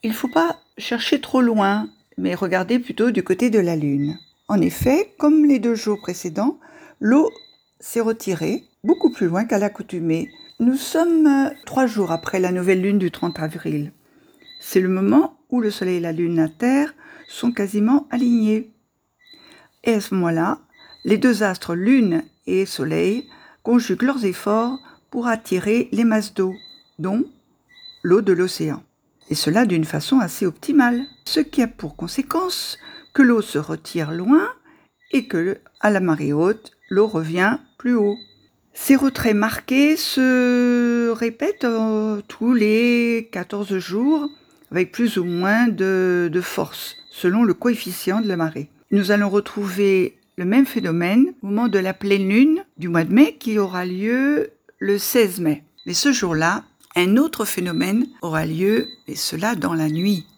Il ne faut pas chercher trop loin, mais regarder plutôt du côté de la Lune. En effet, comme les 2 jours précédents, l'eau s'est retirée beaucoup plus loin qu'à l'accoutumée. Nous sommes 3 jours après la nouvelle lune du 30 avril. C'est le moment où le Soleil et la Lune à Terre sont quasiment alignés. Et à ce moment-là, les 2 astres Lune et Soleil conjuguent leurs efforts pour attirer les masses d'eau, dont l'eau de l'océan. Et cela d'une façon assez optimale, ce qui a pour conséquence que l'eau se retire loin et que, à la marée haute, l'eau revient plus haut. Ces retraits marqués se répètent tous les 14 jours avec plus ou moins de force, selon le coefficient de la marée. Nous allons retrouver le même phénomène au moment de la pleine lune du mois de mai qui aura lieu le 16 mai. Mais ce jour-là, un autre phénomène aura lieu, et cela dans la nuit.